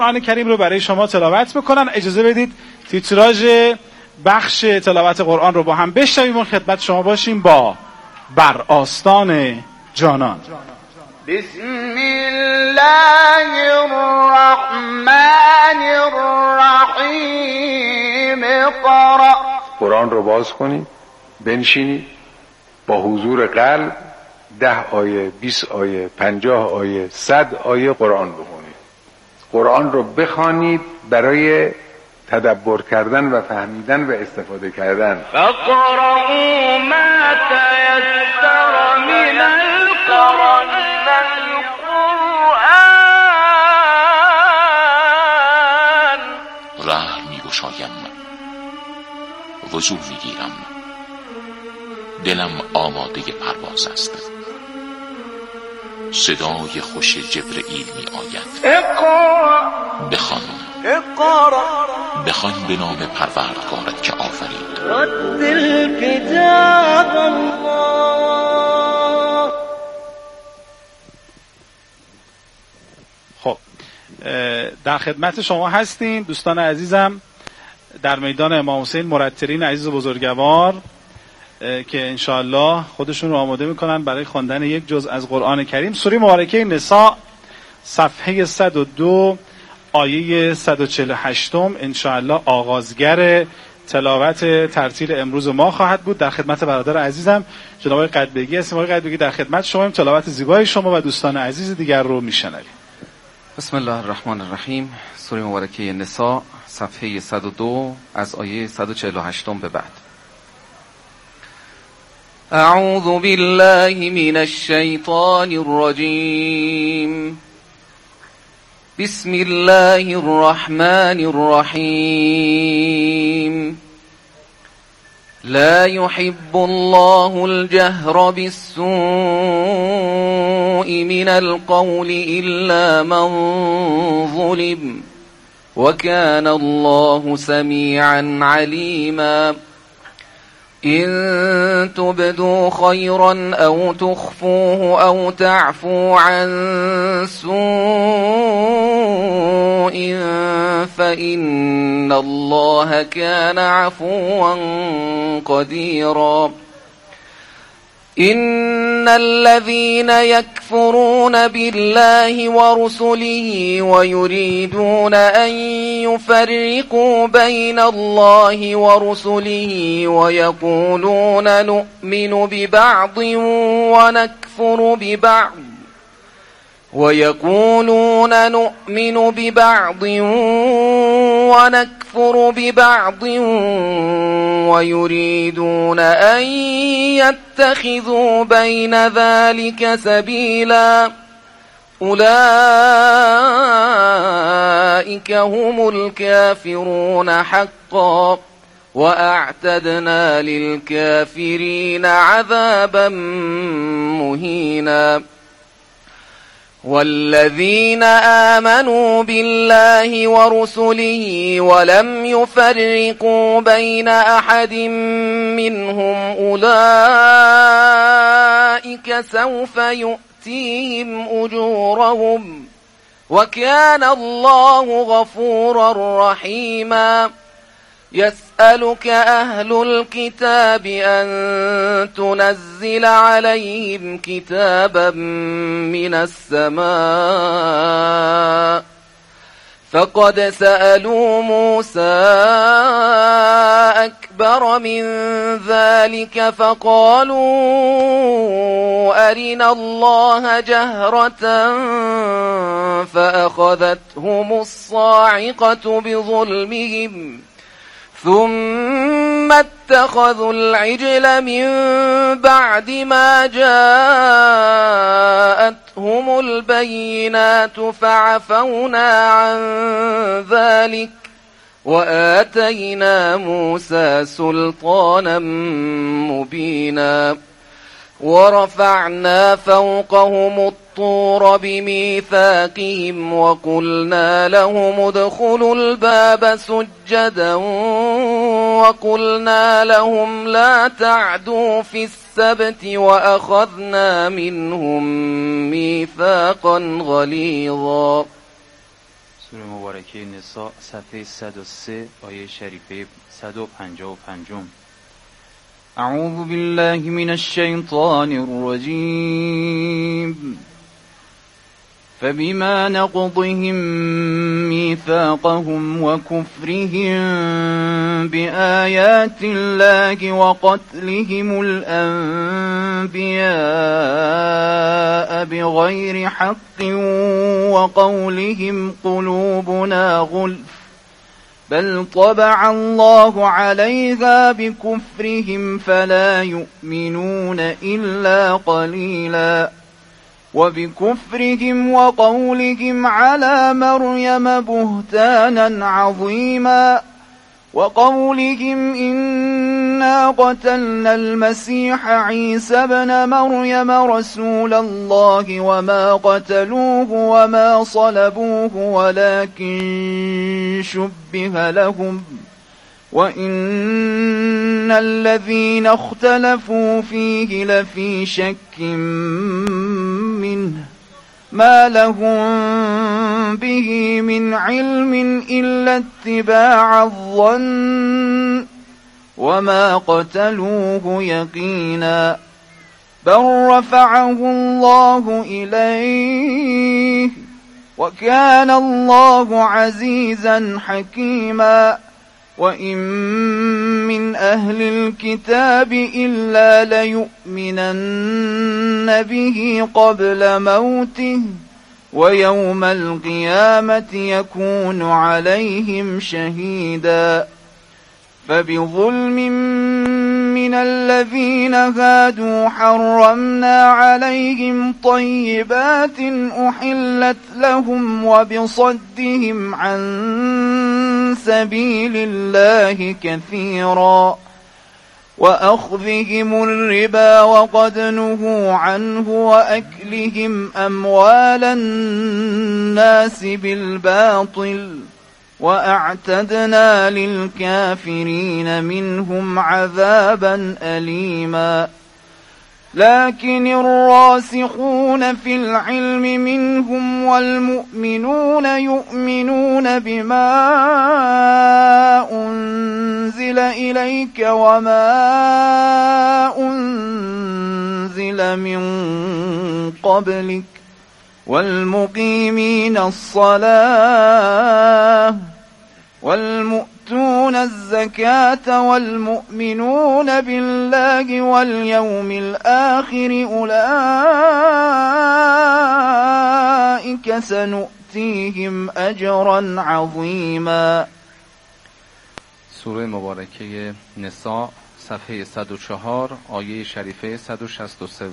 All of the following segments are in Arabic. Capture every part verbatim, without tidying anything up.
قرآن کریم رو برای شما تلاوت بکنن. اجازه بدید تیتراژ بخش تلاوت قرآن رو با هم بشنویم و خدمت شما باشیم با بر آستان جانان. بسم الله الرحمن الرحیم. اقرأ. قرآن رو باز کنید، بنشینید با حضور قلب ده آیه، بیست آیه، پنجاه آیه، صد آیه قرآن بخونید. قرآن رو بخوانید برای تدبر کردن و فهمیدن و استفاده کردن. فقرأوا ما تيسر من القرآن. راه میگشایم، وضو میگیرم، دلم آماده پرواز است. صدای خوش جبرئیل می آید. اقرأ. بخوان، اقرأ. بخوان به نام پروردگارت که آفرید. رتل کتاب الله. خب در خدمت شما هستیم دوستان عزیزم در میدان امام حسین مرتلین عزیز و بزرگوار که انشاءالله خودشون رو آماده میکنن برای خواندن یک جزء از قرآن کریم. سوره مبارکه نساء صفحه صد و دو آیه صد و چهل و هشت انشاءالله آغازگر تلاوت ترتیل امروز ما خواهد بود. در خدمت برادر عزیزم جناب آقای قدبگی هستیم. آقای قدبگی در خدمت شما، تلاوت زیبای شما و دوستان عزیز دیگر رو میشنویم. بسم الله الرحمن الرحیم. سوره مبارکه نساء صفحه صد و دو از آیه صد و چهل و هشت به بعد. اعوذ بالله من الشیطان الرجیم. بسم الله الرحمن الرحیم. لا يحب الله الجهر بالسوء من القول إلا من ظلم وكان الله سميعا عليما. إن تبدوا خيرا أو تخفوه أو تعفوا عن سوء فإن الله كان عفوا قديرا. إن الذين يكفرون بالله ورسله ويريدون أن يفرقوا بين الله ورسله ويقولون نؤمن ببعض ونكفر ببعض ويقولون نؤمن ببعض ونكفر ببعض ويريدون أن يتخذوا بين ذلك سبيلا أولئك هم الكافرون حقا وأعتدنا للكافرين عذابا مهينا. والذين آمنوا بالله ورسله ولم يفرقوا بين أحد منهم أولئك سوف يؤتيهم أجورهم وكان الله غفورا رحيما. يسألك أهل الكتاب أن تنزل عليهم كتابا من السماء فقد سألوا موسى أكبر من ذلك فقالوا أرنا الله جهرة فأخذتهم الصاعقة بظلمهم ثم اتخذوا العجل من بعد ما جاءتهم البينات فعفونا عن ذلك وآتينا موسى سلطانا مبينا. ورفعنا فوقهم الطور بميثاقهم وقلنا لهم ادخلوا الباب سجدا وقلنا لهم لا تعدوا في السبت وأخذنا منهم ميثاقا غليظا. سوره مبارکه نساء صفحه صد و سه آیه شریفه صد و پنجاه و پنج. اعوذ بالله من الشیطان الرجیم فبما نقضهم ميثاقهم وكفرهم بآيات الله وقتلهم الأنبياء بغير حق وقولهم قلوبنا غلف بل طبع الله عليها بكفرهم فلا يؤمنون إلا قليلا وبكفرهم وقولهم على مريم بهتانا عظيما وقولهم إنا قتلنا المسيح عيسى ابن مريم رسول الله وما قتلوه وما صلبوه ولكن شبه لهم وإن الذين اختلفوا فيه لفي شك منه ما لهم به من علم إلا اتباع الظن وما قتلوه يقينا بل رفعه الله إليه وكان الله عزيزا حكيما وإن من أهل الكتاب إلا ليؤمنن به قبل موته ويوم القيامة يكون عليهم شهيدا فبظلم من الذين هادوا حرمنا عليهم طيبات أحلت لهم وبصدهم عن سبيل الله كثيرا وأخذهم الربا وقد نهوا عنه وأكلهم أموال الناس بالباطل وأعتدنا للكافرين منهم عذابا أليما لكن الراسخون في العلم منهم والمؤمنون يؤمنون بما أنزل إليك وما أنزل من قبلك والمقيمين الصلاة والمؤتون الزكاة والمؤمنون بالله واليوم الآخر أولئك سنؤتيهم أجرا عظيما. سوره مبارکه نساء صفحه صد و چهار آیه شریفه صد و شصت و سه.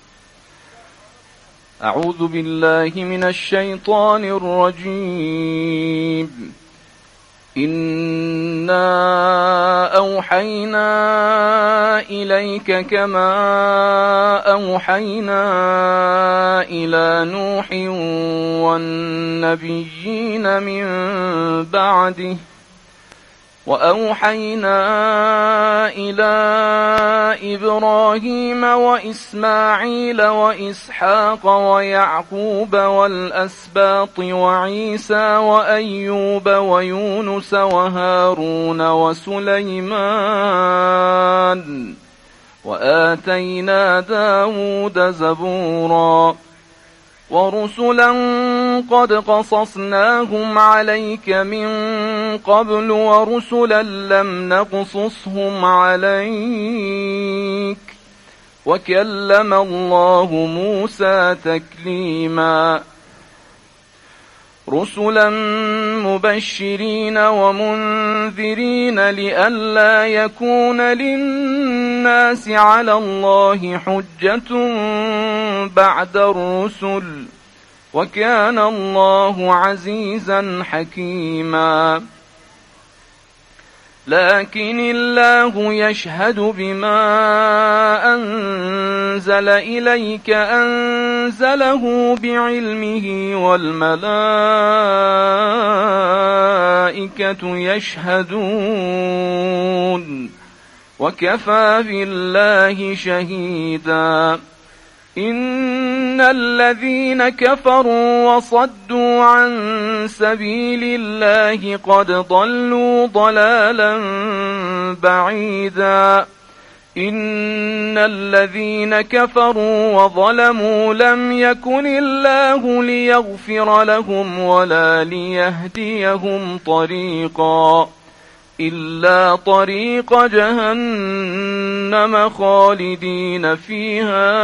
اعوذ بالله من الشیطان الرجیم إنا أوحينا إليك كما أوحينا إلى نوح والنبيين من بعده وأوحينا إلى إبراهيم وإسماعيل وإسحاق ويعقوب والأسباط وعيسى وأيوب ويونس وهارون وسليمان وآتينا داود زبورا ورسلا قد قصصناهم عليك من قبل ورسلا لم نقصصهم عليك وكلم الله موسى تكليما رسلا مبشرين ومنذرين لئلا يكون للناس على الله حجة بعد الرسل وكان الله عزيزا حكيما لكن الله يشهد بما أنزل إليك أنزله بعلمه والملائكة يشهدون وكفى بالله شهيدا إن الذين كفروا وصدوا عن سبيل الله قد ضلوا ضلالا بعيدا إن الذين كفروا وظلموا لم يكن الله ليغفر لهم ولا ليهديهم طريقا إلا طريق جهنم خالدين فيها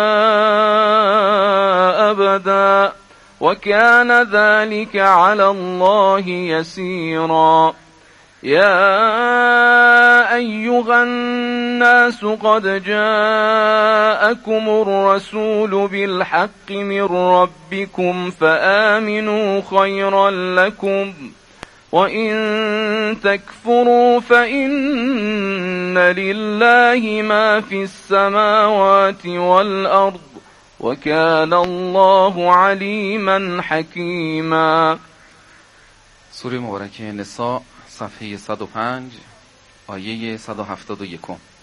أبدا وكان ذلك على الله يسيرا يا أيها الناس قد جاءكم الرسول بالحق من ربكم فآمنوا خيرا لكم وإن تكفروا فإن لله ما في السماوات والأرض وكان الله عليما حكيما. سوره مبارکه نساء صفحه صد و پنج آیه صد و هفتاد و یک.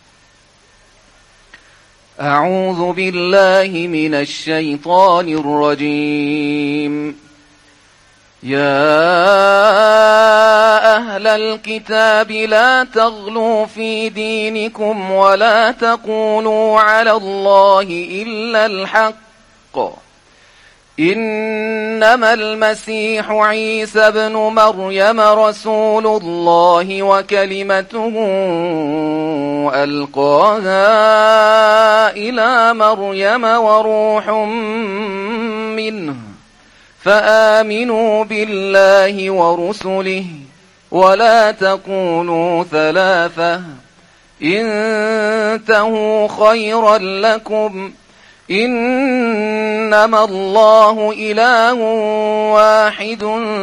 اعوذ بالله من الشیطان الرجیم. يا أهل الكتاب لا تغلوا في دينكم ولا تقولوا على الله إلا الحق إنما المسيح عيسى بن مريم رسول الله وكلمته ألقاها إلى مريم وروح منه فآمنوا بالله ورسله ولا تقولوا ثلاثة انتهوا خيرا لكم إنما الله إله واحد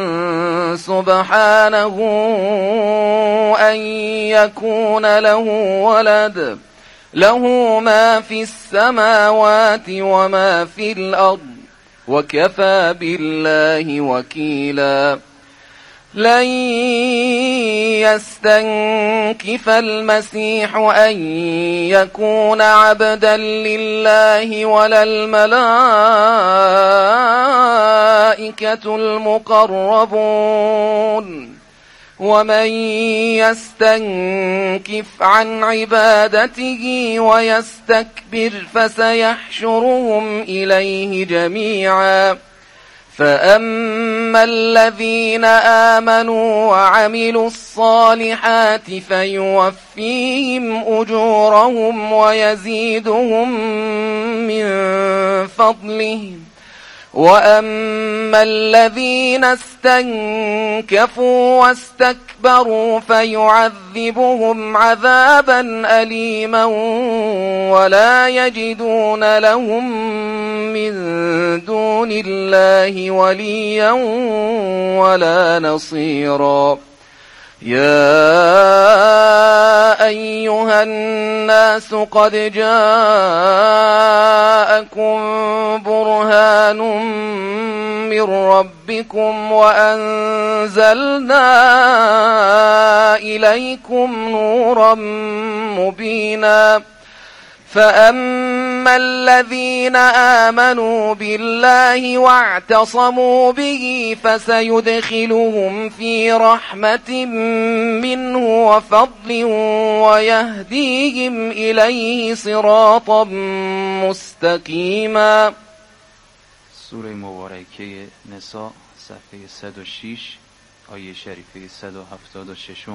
سبحانه أن يكون له ولد له ما في السماوات وما في الأرض وكفى بالله وكيلا. لن يستنكف المسيح أن يكون عبدا لله ولا الملائكة المقربون ومن يستنكف عن عبادته ويستكبر فسيحشرهم إليه جميعا. فأما الذين آمنوا وعملوا الصالحات فيوفيهم أجورهم ويزيدهم من فضله وأما الذين استنكفوا واستكبروا فيعذبهم عذابا أليما ولا يجدون لهم من دون الله وليا ولا نصيرا. يا أيها الناس قد جاءكم برهان من ربكم وأنزلنا إليكم نورا مبينا. فأما الذين آمنوا بالله واعتصموا به فسيدخلهم في رحمة منه وفضل ويهديهم إليه صراطا مستقيما. سوره مبارکه نساء صفحه صد و شش آیه شریفه صد و هفتاد و شش.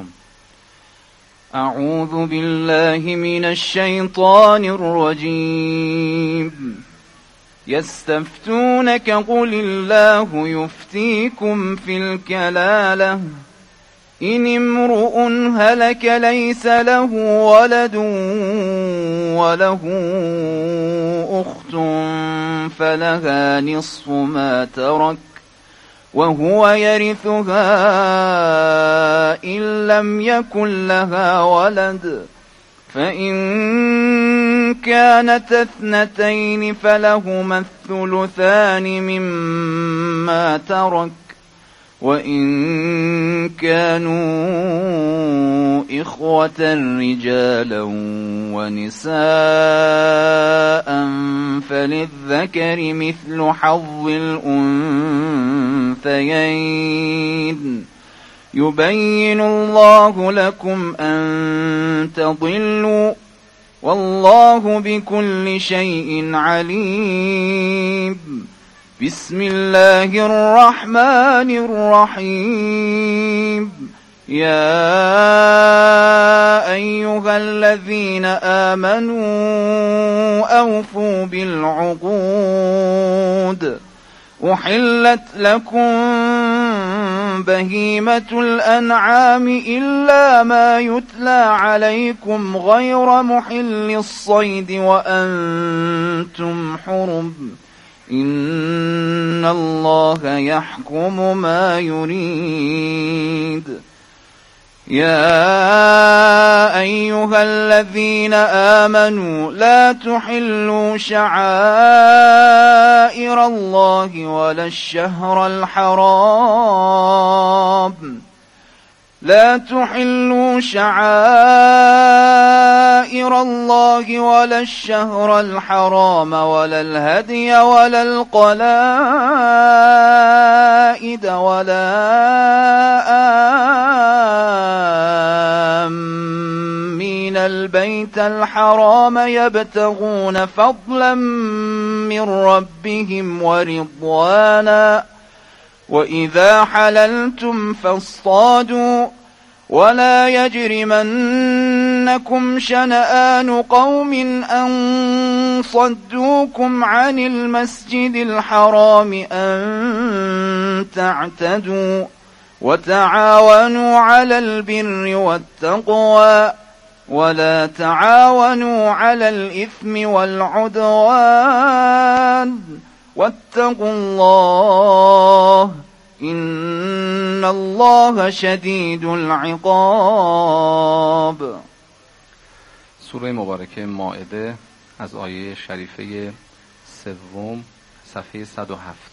أعوذ بالله من الشيطان الرجيم. يستفتونك قل الله يفتيكم في الكلالة إن امرؤ هلك ليس له ولد وله أخت فلها نصف ما ترك وهو يرثها إن لم يكن لها ولد فإن كانت اثنتين فلهما الثلثان مما ترك وإن كانوا إخوة رجالا ونساء فللذكر مثل حظ الأنثيين يبين الله لكم أن تضلوا والله بكل شيء عليم. بسم الله الرحمن الرحيم. يا أيها الذين آمنوا أوفوا بالعقود. أحلت لكم بهيمة الأنعام إلا ما يتلى عليكم غير محل الصيد وأنتم حرم. إن الله يحكم ما يريد. يا أيها الذين آمنوا لا تحلوا شعائر الله ولا الشهر الحرام لا تحلوا شعائر الله ولا الشهر الحرام ولا الهدي ولا القلائد ولا آمين البيت الحرام يبتغون فضلا من ربهم ورضوانا. وإذا حللتم فاصطادوا ولا يجرمنكم شنآن قوم أن صدوكم عن المسجد الحرام أن تعتدوا وتعاونوا على البر والتقوى ولا تعاونوا على الإثم والعدوان واتقوا الله إن الله شدید العقاب. سوره مبارکه مائده از آیه شریفه سوم صفحه صد و هفت.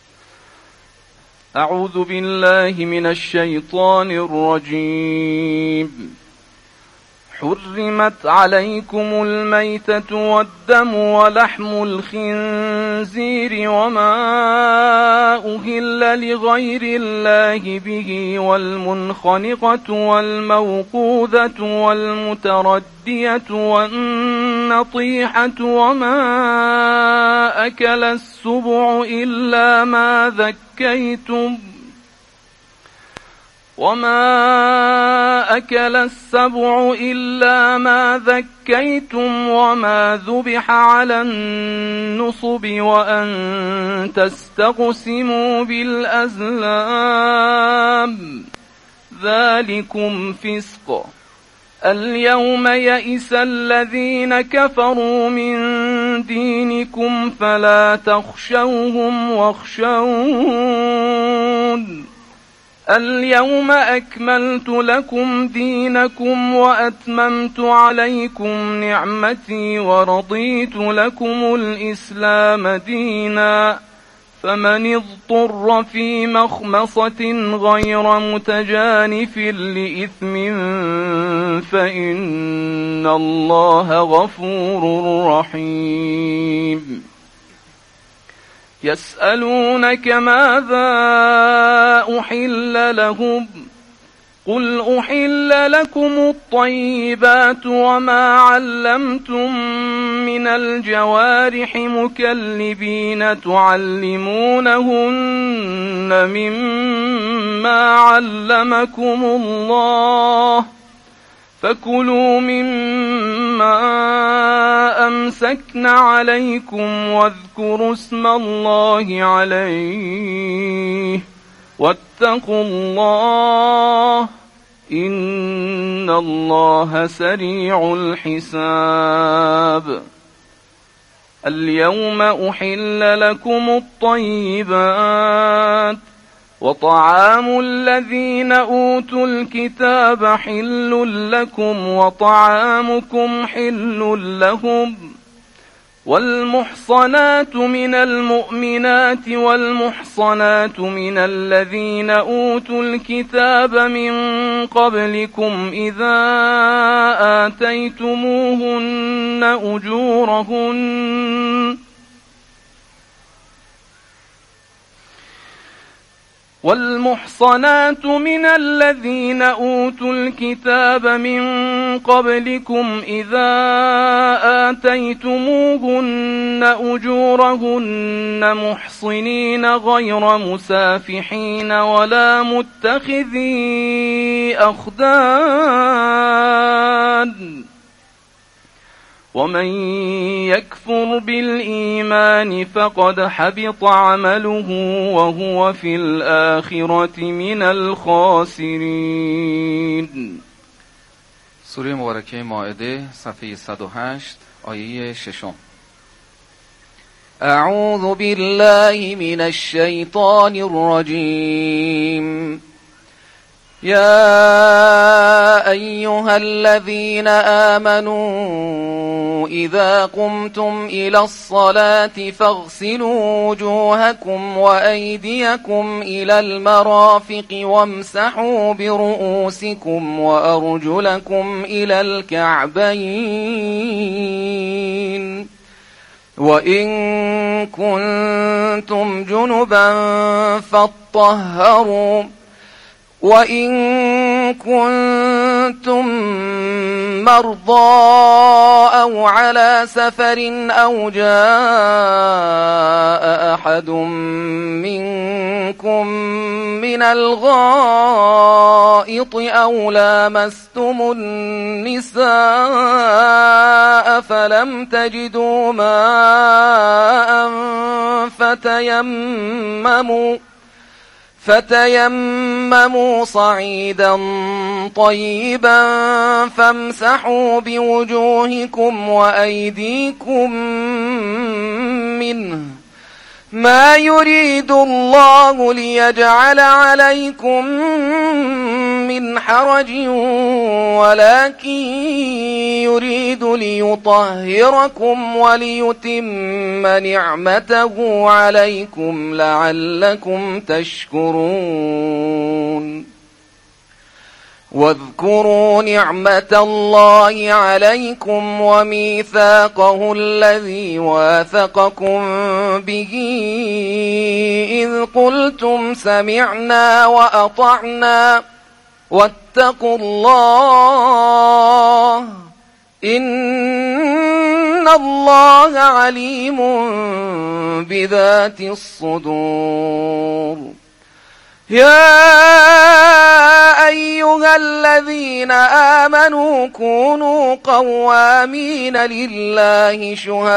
اعوذ بالله من الشیطان الرجیم. حرمت عليكم الميتة والدم ولحم الخنزير وما أهل لغير الله به والمنخنقة والموقوذة والمتردية والنطيحة وما أكل السبع إلا ما ذكيتم وما أكل السبع إلا ما ذكيتم وما ذبح على النصب وأن تستقسموا بالأزلام ذلكم فسق. اليوم يئس الذين كفروا من دينكم فلا تخشوهم واخشون. اليوم أكملت لكم دينكم وأتممت عليكم نعمتي ورضيت لكم الإسلام دينا. فمن اضطر في مخمصة غير متجانف لإثم فإن الله غفور رحيم. يسألونك ماذا أحل لهم قل أحل لكم الطيبات وما علمتم من الجوارح مكلبين تعلمونهن مما علمكم الله فكلوا مما أمسكن عليكم واذكروا اسم الله عليه واتقوا الله إن الله سريع الحساب. اليوم أحل لكم الطيبات وطعام الذين أوتوا الكتاب حل لكم وطعامكم حل لهم والمحصنات من المؤمنات والمحصنات من الذين أوتوا الكتاب من قبلكم إذا آتيتموهن أجورهن والمحصنات من الذين أوتوا الكتاب من قبلكم إذا آتيتموهن أجورهن محصنين غير مسافحين ولا متخذي أخدان ومن يكفر بالإيمان فقد حبط عمله وهو في الآخرة من الخاسرين. سوره مبارکه مائده صفحه صد و هشت آیه ششم. اعوذ بالله من الشیطان الرجیم. يا أيها الذين آمنوا إذا قمتم إلى الصلاة فاغسلوا وجوهكم وأيديكم إلى المرافق وامسحوا برؤوسكم وأرجلكم إلى الكعبين وإن كنتم جنبا فاطهروا وإن كنتم مرضى أو على سفر أو جاء أحد منكم من الغائط أو لامستم النساء فلم تجدوا ماء فتيمموا فتيمموا صعيدا طيبا فامسحوا بوجوهكم وأيديكم منه ما يريد الله ليجعل عليكم من حرج ولكن يريد ليطهركم وليتم نعمته عليكم لعلكم تشكرون. واذكروا نعمة الله عليكم وميثاقه الذي واثقكم به إذ قلتم سمعنا وأطعنا واتقوا الله إن الله عليم بذات الصدور. يا أيها الذين آمنوا كونوا قوامين لله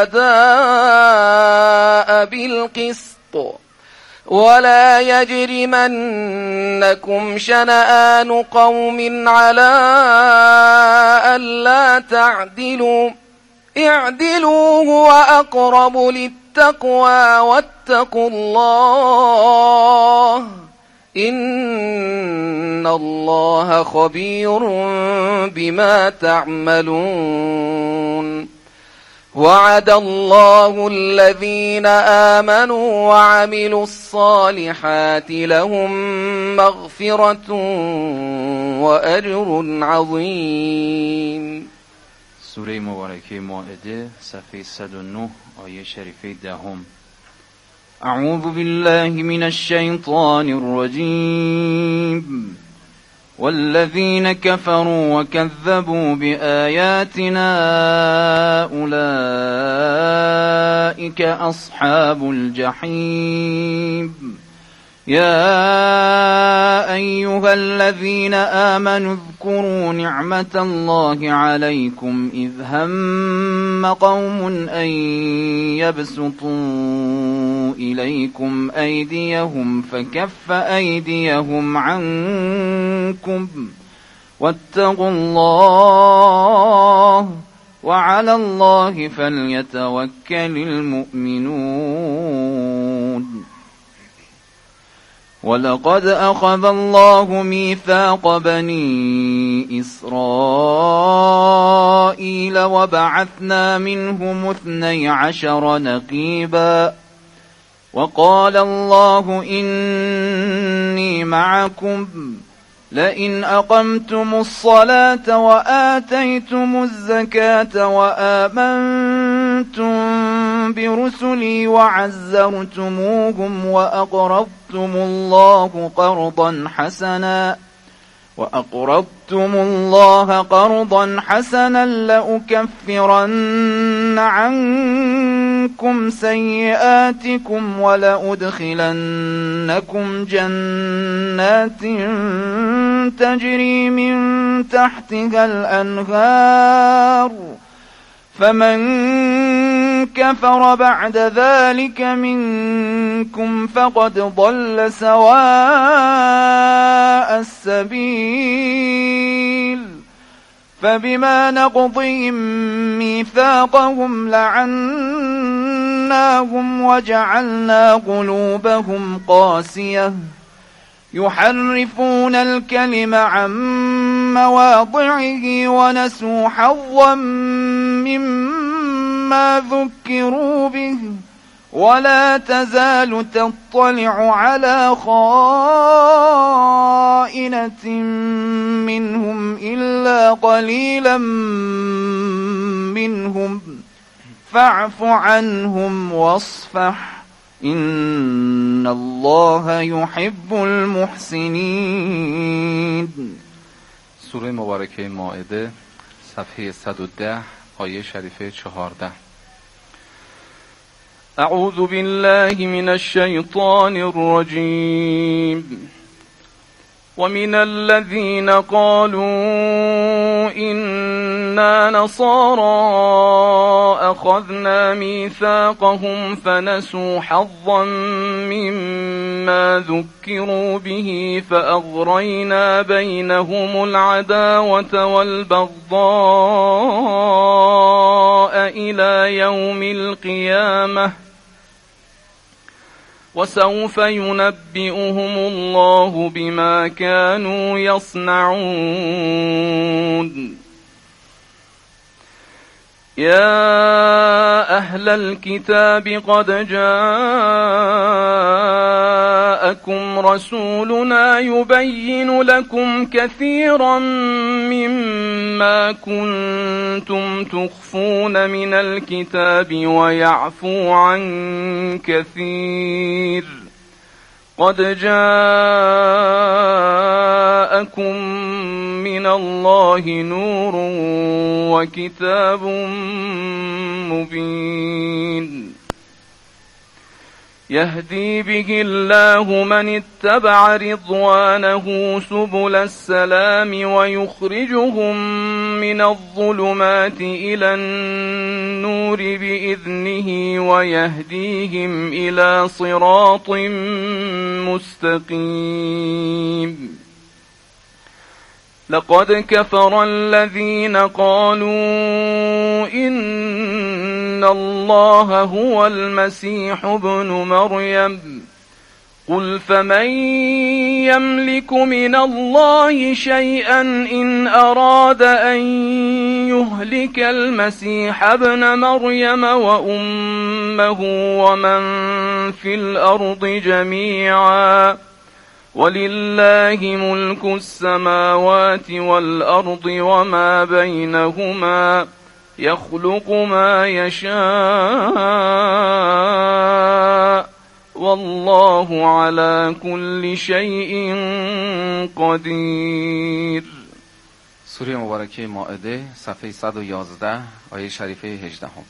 شهداء بالقسط ولا يجرمنكم شنآن قوم على ألا تعدلوا اعدلوا هو أقرب للتقوى واتقوا الله إن الله خبير بما تعملون. وعد الله الذين آمنوا وعملوا الصالحات لهم مغفرة وأجر عظيم. سوره مبارکه مائده صفحه صد و نه آیه شریفه دهم. اعوذ بالله من الشیطان الرجیم. والذين كفروا وكذبوا بآياتنا أولئك أصحاب الجحيم. يا أيها الذين آمنوا اذكروا نعمة الله عليكم إذ هم قوم أن يبسطوا إليكم أيديهم فكف أيديهم عنكم واتقوا الله وعلى الله فليتوكل المؤمنون. ولقد أخذ الله ميثاق بني إسرائيل وبعثنا منهم اثني عشر نقيبا وقال الله إني معكم لئن أقمتم الصلاة وآتيتم الزكاة وآمنتم برسلي وعزرتموهم وأقرضتم الله قرضا حسنا وأقرضتم الله قرضا حسنا لأكفرن عنكم سيئاتكم ولأدخلنكم جنات تجري من تحتها الأنهار فمن كفر بعد ذلك منكم فقد ضل سواء السبيل فبما نقضهم ميثاقهم لعناهم وجعلنا قلوبهم قاسية يحرفون الكلم عن مواضعه ونسوا حظا مما ذكروا به ولا تزال تطلع على خائنة منهم إلا قليلا منهم فاعف عنهم واصفح إن الله يحب المحسنين. سوره مبارکه مائده صفحه صد و ده آیه شریفه چهارده. اعوذ بالله من الشیطان الرجیم. ومن الذين قالوا إنا نصارى أخذنا ميثاقهم فنسوا حظا مما ذكروا به فأغرينا بينهم العداوة والبغضاء إلى يوم القيامة وسوف ينبئهم الله بما كانوا يصنعون. يا أهل الكتاب قد جاءكم رسولنا يبين لكم كثيرا مما كنتم تخفون من الكتاب ويعفو عن كثير. قد جاءكم من الله نور وكتاب مبين يهدي به الله من اتبع رضوانه سبل السلام ويخرجهم من الظلمات إلى النور بإذنه ويهديهم إلى صراط مستقيم. لقد كفر الذين قالوا إن الله هو المسيح ابن مريم قل فمن يملك من الله شيئا إن أراد أن يهلك المسيح ابن مريم وأمه ومن في الأرض جميعا ولله ملك السماوات والأرض وما بينهما يخلق ما يشاء والله على كل شيء قدیر. سوره مبارکه مائده صفحه صد و یازده آیه شریفه هجده هم.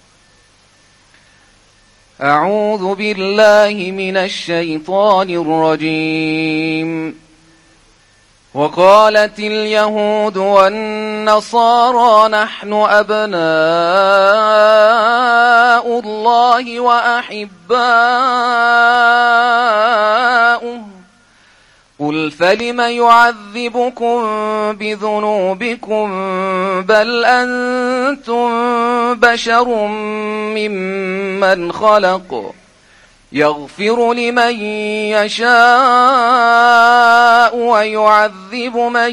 اعوذ بالله من الشیطان الرجیم. وقالت اليهود والنصارى نحن أبناء الله وأحباؤه قل فلم يعذبكم بذنوبكم بل أنتم بشر ممن خلق يغفر لمن يشاء ويعذب من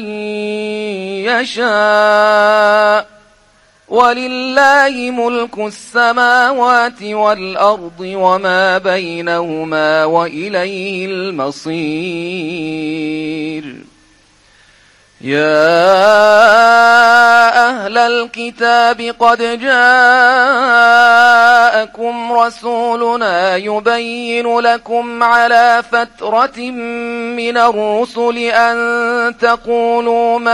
يشاء ولله ملك السماوات والأرض وما بينهما وإليه المصير. يا أهل الكتاب قد جاءكم رسولنا يبين لكم على فترة من الرسل أن تقولوا ما